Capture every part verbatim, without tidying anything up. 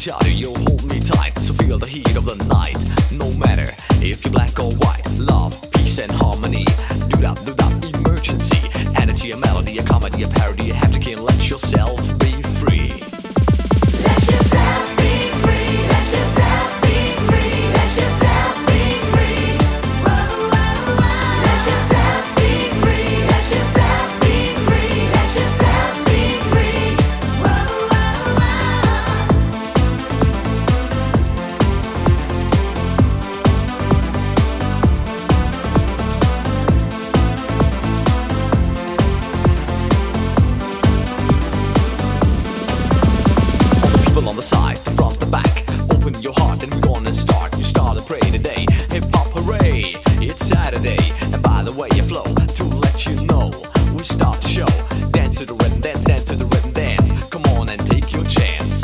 each other, you hold me tight, so feel the heat of the night. No matter if you're black or white, love, peace and harmony. Do that, do that, emergency. Energy, a melody, a comedy, a parody. You have to can't let yourself be free. Let yourself be free. Let yourself be free. Let yourself be free. Whoa, whoa, whoa. Let yourself be free. Let yourself be free. Let yourself be free. Whoa, whoa, whoa. People on the side, the front, the back. Open your heart and we're gonna start. You start to pray today. Hip hop hooray! It's Saturday. And by the way, you flow to let you know. We start the show. Dance to the rhythm, dance, dance to the rhythm, dance. Come on and take your chance.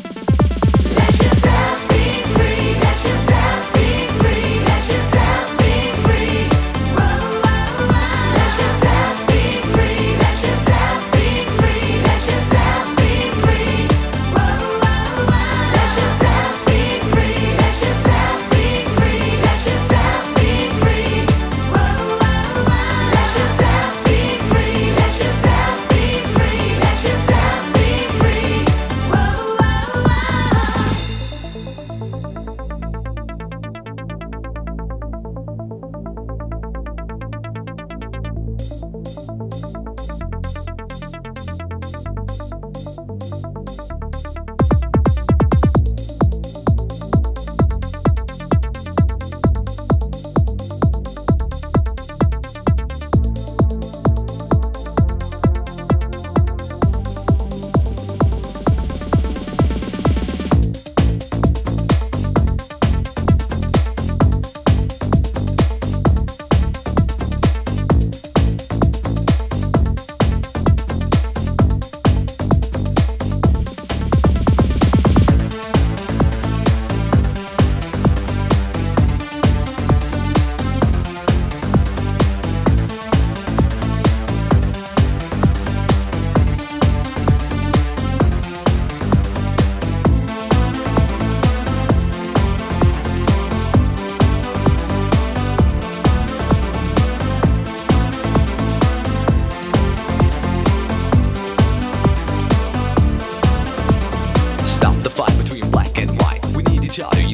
Let yourself be free. Let yourself be free. Let yourself be free. Whoa, whoa, whoa. Let yourself be free. Let yourself be free. Let yourself be free. Whoa, whoa, whoa. Let yourself be free. Let yourself be free. Let yourself be free. Whoa, whoa, whoa. Let yourself be free. Let yourself be free. Let yourself be free. Whoa, whoa, whoa. Stop the fight between black and white. We need each other.